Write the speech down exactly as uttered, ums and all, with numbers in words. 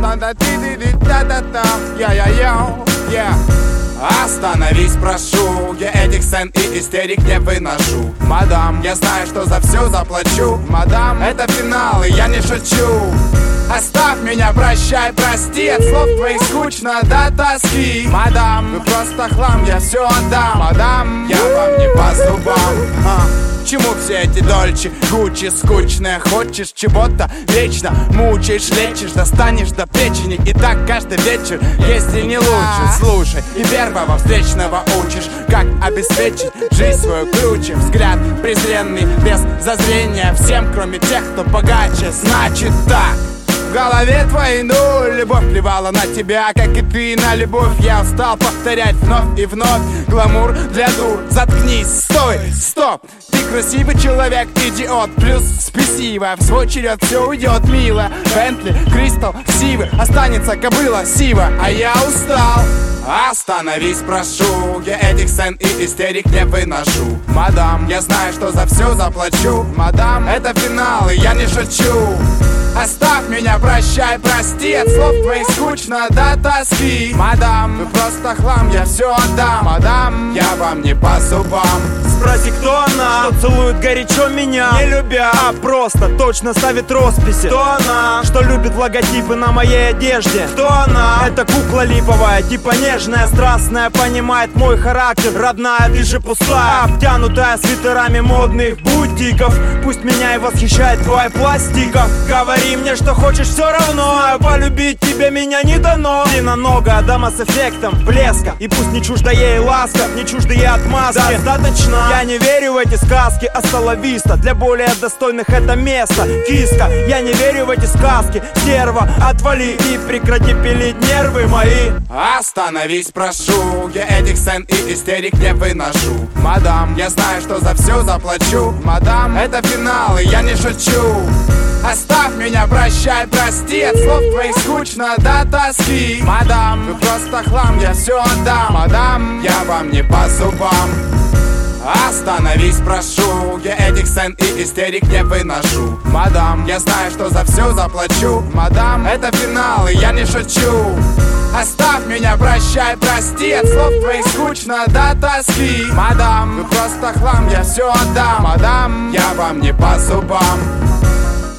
Остановись, прошу, я этих сцен и истерик не выношу. Мадам, я знаю, что за все заплачу. Мадам, это финал, и я не шучу. Оставь меня, прощай, прости. От слов твоих скучно до тоски. Мадам, вы просто хлам, я все отдам. Мадам, я вам не по зубам. а. Чему все эти дольче, гуччи скучные? Хочешь чего-то вечно, мучаешь, лечишь, достанешь до печени. И так каждый вечер, если не лучше. Слушай, и первого встречного учишь, как обеспечить жизнь свою круче. Взгляд презренный, без зазрения всем, кроме тех, кто богаче. Значит так. В голове твоей нуль, любовь плевала на тебя, как и ты на любовь. Я устал повторять вновь и вновь. Гламур для дур, заткнись, стой, стоп. Ты красивый человек, идиот, плюс спесиво. В свой черед все уйдет мило. Бентли, Кристал, Сивы, останется кобыла Сива. А я устал. Остановись, прошу, я этих сцен и истерик не выношу. Мадам, я знаю, что за все заплачу. Мадам, это финал, и я не шучу. Оставь меня, прощай, прости. От слов твоих скучно до тоски. Мадам, вы просто хлам, я все отдам. Мадам, я вам не по зубам. Спроси, кто она, что целует горячо меня, не любя, а просто точно ставит росписи. Кто она, что любит логотипы на моей одежде? Кто она? Это кукла липовая, типа нежная, страстная, понимает мой характер. Родная, ты же пустая, обтянутая свитерами модных бутиков. Пусть меня и восхищает твоя пластика. Говори мне, что хочешь, все равно, а полюбить тебе меня не дано. Длинноногая дама с эффектом блеска, и пусть не чужда ей ласка, не чужда ей отмазки. Достаточно. Я не верю в эти сказки, асталависта. Для более достойных это место, киска. Я не верю в эти сказки, стерва. Отвали и прекрати пилить нервы мои. Остановись, прошу, я этих сцен и истерик не выношу. Мадам, я знаю, что за все заплачу. Мадам, это финал, и я не шучу. Оставь меня, прощай, прости. От слов твоих скучно до тоски. Мадам, вы просто хлам, я все отдам. Мадам, я вам не по зубам. Остановись, прошу, я этих сцен и истерик не выношу. Мадам, я знаю, что за все заплачу. Мадам, это финал, и я не шучу. Оставь меня, прощай, прости. От слов твоих скучно до тоски. Мадам, вы просто хлам, я все отдам. Мадам, я вам не по зубам.